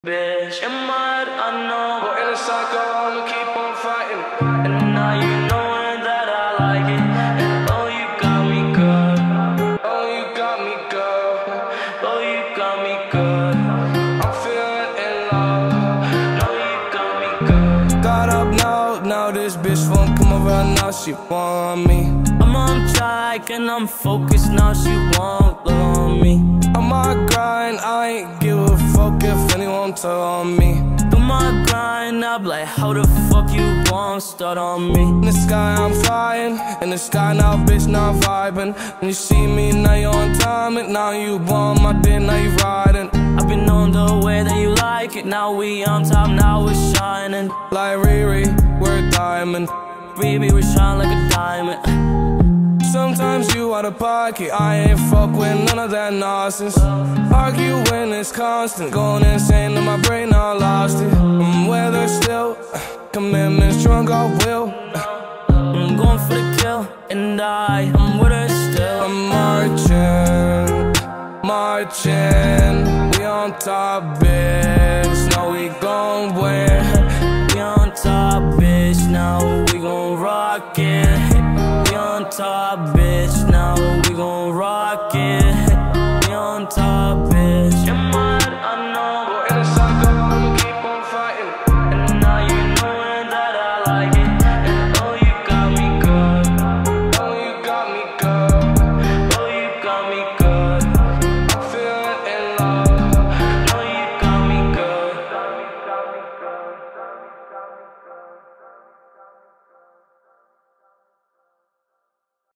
Bitch, in my head, I know. But in a cycle, I'ma keep on fighting. And now you know that I like it. And oh, you got me good. Oh, you got me good. Oh, you got me good. I'm feeling in love. No, you got me good. Got up now this bitch won't come around now, she want me. I'm on track and I'm focused now, she won't look on me. On my grind, I ain't give a fuck if anyone tell on me. Do my grind, I'm like, how the fuck you won't start on me? In the sky, I'm flying. In the sky now, bitch, now vibing. And you see me, now you on time. And now you want my dick, now you riding. I've been on the way that you like it. Now we on top, now we're shining. Like Riri, we're a diamond. Baby, we shine like a diamond. Sometimes you out of pocket, I ain't fuck with none of that nonsense. Arguing is constant, going insane in my brain, I lost it. I'm with her still, commitments drunk, I will. I'm going for the kill, and I'm with her still. I'm marching, we on top, bitch, now we gon' win. We on top, bitch, now we gon' rock it. We on top, bitch.